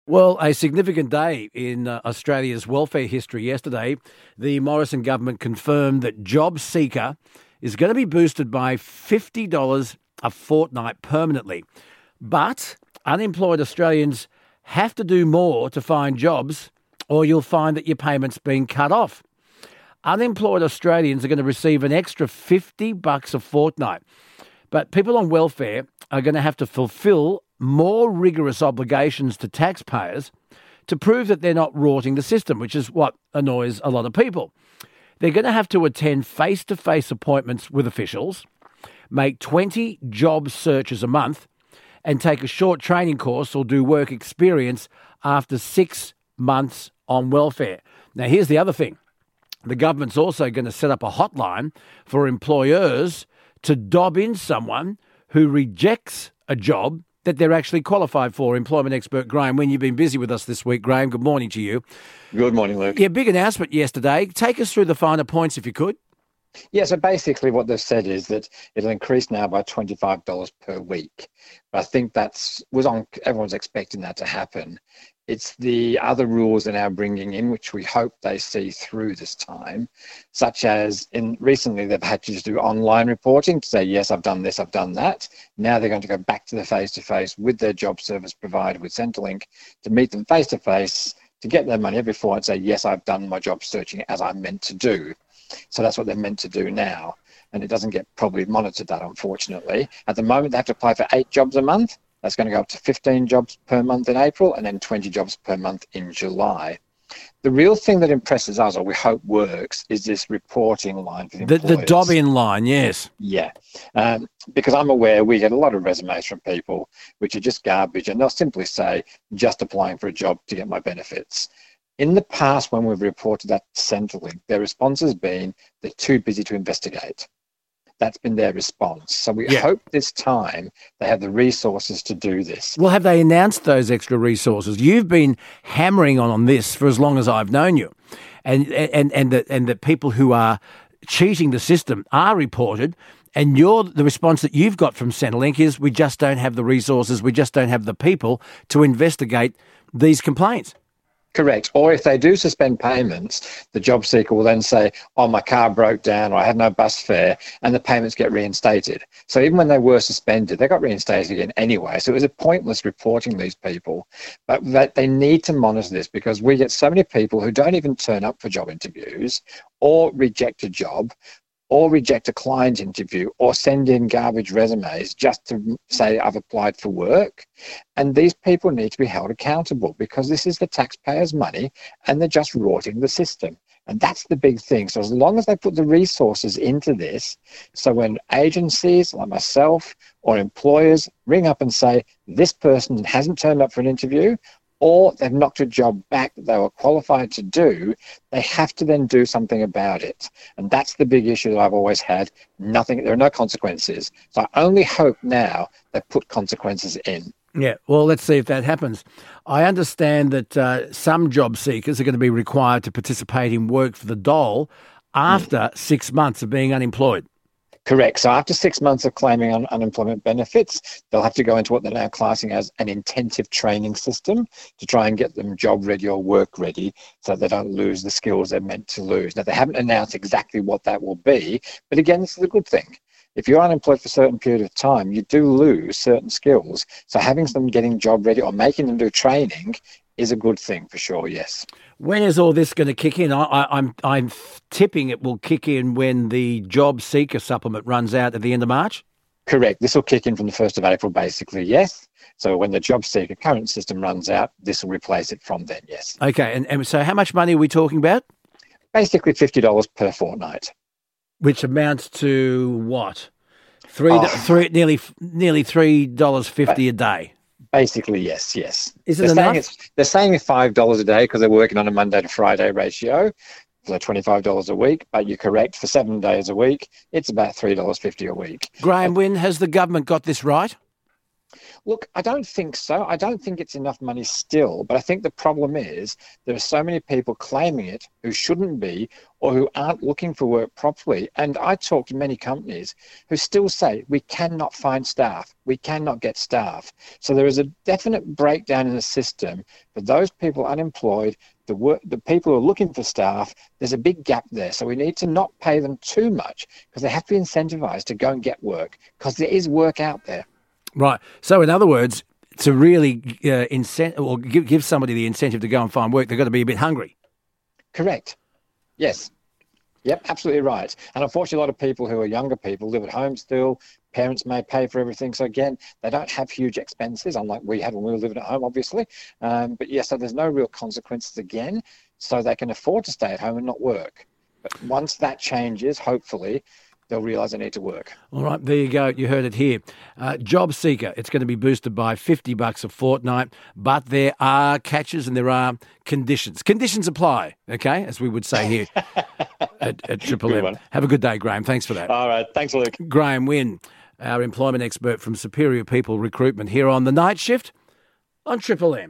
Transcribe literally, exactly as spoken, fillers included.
Well, a significant day in uh, Australia's welfare history yesterday. The Morrison government confirmed that JobSeeker is going to be boosted by fifty dollars a fortnight permanently. But unemployed Australians have to do more to find jobs, or you'll find that your payment's been cut off. Unemployed Australians are going to receive an extra fifty bucks a fortnight. But people on welfare are going to have to fulfil more rigorous obligations to taxpayers to prove that they're not rorting the system, which is what annoys a lot of people. They're going to have to attend face-to-face appointments with officials, make twenty job searches a month, and take a short training course or do work experience after six months on welfare. Now, here's the other thing. The government's also going to set up a hotline for employers to dob in someone who rejects a job that they're actually qualified for. Employment expert Graham Wynn, you've been busy with us this week. Graham, good morning to you. Good morning, Luke. Yeah, big announcement yesterday. Take us through the finer points if you could. Yeah, so basically what they've said is that it'll increase now by twenty-five dollars per week. But I think that's was on. Everyone's expecting that to happen. It's the other rules they're now bringing in, which we hope they see through this time, such as in recently they've had to just do online reporting to say, yes, I've done this, I've done that. Now they're going to go back to the face-to-face with their job service provider, with Centrelink, to meet them face-to-face, to get their money every fortnight and say, yes, I've done my job searching as I'm meant to do. So that's what they're meant to do now. And it doesn't get probably monitored that, unfortunately. At the moment, they have to apply for eight jobs a month. That's going to go up to fifteen jobs per month in April and then twenty jobs per month in July. The real thing that impresses us, or we hope works, is this reporting line for the The, employers. the dob-in line, yes. Yeah, um, because I'm aware we get a lot of resumes from people which are just garbage, and they'll simply say, just applying for a job to get my benefits. In the past, when we've reported that to Centrelink, their response has been, they're too busy to investigate. That's been their response. So we Yeah. hope this time they have the resources to do this. Well, have they announced those extra resources? You've been hammering on, on this for as long as I've known you. And and and that and that people who are cheating the system are reported. And you're, the response that you've got from Centrelink is, we just don't have the resources, we just don't have the people to investigate these complaints. Correct. Or if they do suspend payments, the job seeker will then say, oh, my car broke down or I had no bus fare, and the payments get reinstated. So even when they were suspended, they got reinstated again anyway. So it was a pointless reporting these people. But that they need to monitor this, because we get so many people who don't even turn up for job interviews or reject a job or reject a client interview or send in garbage resumes just to say I've applied for work. And these people need to be held accountable, because this is the taxpayers' money and they're just rorting the system. And that's the big thing. So as long as they put the resources into this, so when agencies like myself or employers ring up and say, this person hasn't turned up for an interview, or they've knocked a job back that they were qualified to do, they have to then do something about it. And that's the big issue that I've always had. Nothing, there are no consequences. So I only hope now they put consequences in. Yeah, well, let's see if that happens. I understand that uh, some job seekers are going to be required to participate in work for the dole after mm. six months of being unemployed. Correct. So after six months of claiming un- unemployment benefits, they'll have to go into what they're now classing as an intensive training system to try and get them job ready or work ready, so they don't lose the skills they're meant to lose. Now, they haven't announced exactly what that will be, but again, this is a good thing. If you're unemployed for a certain period of time, you do lose certain skills. So having them getting job ready or making them do training is a good thing for sure, yes. When is all this going to kick in? I, I, I'm I'm tipping it will kick in when the job seeker supplement runs out at the end of March? Correct. This will kick in from the first of April, basically, yes. So when the job seeker current system runs out, this will replace it from then, yes. Okay, and, and so how much money are we talking about? Basically fifty dollars per fortnight. Which amounts to what? Three, Oh. three, nearly, nearly three dollars fifty a day. Basically, yes, yes. Is it they're enough? Saying it's, they're saying five dollars a day because they're working on a Monday to Friday ratio for twenty-five dollars a week. But you're correct, for seven days a week, it's about three dollars fifty a week. Graham Wynn, has the government got this right? Look, I don't think so. I don't think it's enough money still, but I think the problem is there are so many people claiming it who shouldn't be or who aren't looking for work properly. And I talk to many companies who still say we cannot find staff, we cannot get staff. So there is a definite breakdown in the system for those people unemployed, the work, the people who are looking for staff. There's a big gap there. So we need to not pay them too much because they have to be incentivized to go and get work because there is work out there. Right. So, in other words, to really uh, incent or give, give somebody the incentive to go and find work, they've got to be a bit hungry. Correct. Yes. Yep, absolutely right. And unfortunately, a lot of people who are younger people live at home still. Parents may pay for everything. So again, they don't have huge expenses, unlike we had when we were living at home, obviously. Um, but yes, so there's no real consequences again. So they can afford to stay at home and not work. But once that changes, hopefully, they'll realise they need to work. All right, there you go. You heard it here. Uh, Job Seeker, it's going to be boosted by fifty bucks a fortnight, but there are catches and there are conditions. Conditions apply, okay, as we would say here at, at Triple M. Have a good day, Graham. Thanks for that. All right, thanks, Luke. Graham Wynn, our employment expert from Superior People Recruitment, here on The Night Shift on Triple M.